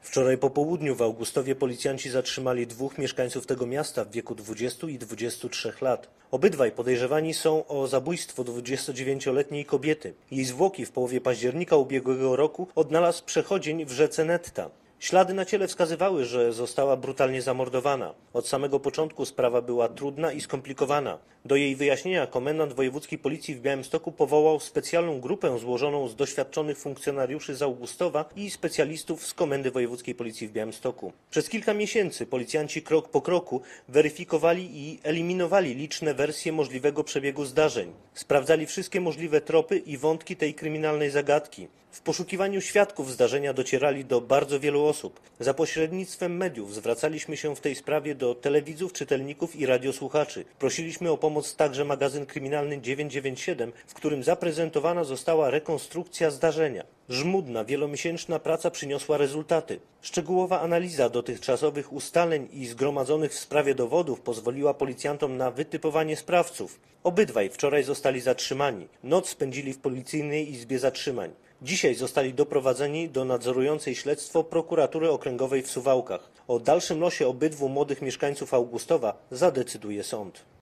Wczoraj po południu w Augustowie policjanci zatrzymali dwóch mieszkańców tego miasta w wieku 20 i 23 lat. Obydwaj podejrzewani są o zabójstwo 29-letniej kobiety. Jej zwłoki w połowie października ubiegłego roku odnalazł przechodzień w rzece Netta. Ślady na ciele wskazywały, że została brutalnie zamordowana. Od samego początku sprawa była trudna i skomplikowana. Do jej wyjaśnienia komendant wojewódzkiej policji w Białymstoku powołał specjalną grupę złożoną z doświadczonych funkcjonariuszy z Augustowa i specjalistów z Komendy Wojewódzkiej Policji w Białymstoku. Przez kilka miesięcy policjanci krok po kroku weryfikowali i eliminowali liczne wersje możliwego przebiegu zdarzeń. Sprawdzali wszystkie możliwe tropy i wątki tej kryminalnej zagadki. W poszukiwaniu świadków zdarzenia docierali do bardzo wielu osób. Za pośrednictwem mediów zwracaliśmy się w tej sprawie do telewidzów, czytelników i radiosłuchaczy. Prosiliśmy o pomoc także magazyn kryminalny 997, w którym zaprezentowana została rekonstrukcja zdarzenia. Żmudna, wielomiesięczna praca przyniosła rezultaty. Szczegółowa analiza dotychczasowych ustaleń i zgromadzonych w sprawie dowodów pozwoliła policjantom na wytypowanie sprawców. Obydwaj wczoraj zostali zatrzymani. Noc spędzili w Policyjnej Izbie Zatrzymań. Dzisiaj zostali doprowadzeni do nadzorującej śledztwo prokuratury okręgowej w Suwałkach. O dalszym losie obydwu młodych mieszkańców Augustowa zadecyduje sąd.